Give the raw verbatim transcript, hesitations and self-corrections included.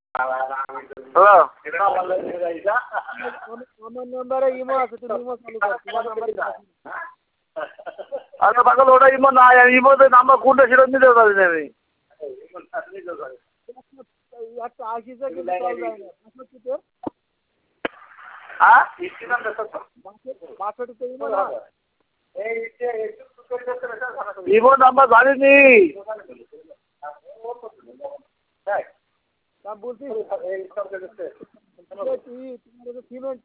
Hello আমার নাম্বারে imo আছে, তুমি ইমো চালু কর, তোমার নাম্বারে আচ্ছা পাগল ওটা ইমো নাই, ইমোতে নাম্বার কোনটা সেটা নিতে পারি না আমি। একটা আসিছে কিন্তু কল যায় না। বাষট্টিতে হ্যাঁ বাষট্টিতে ইমো না? ইমো নাম্বার জানিনি। তা বলছি তুই তোমার সিমেন্ট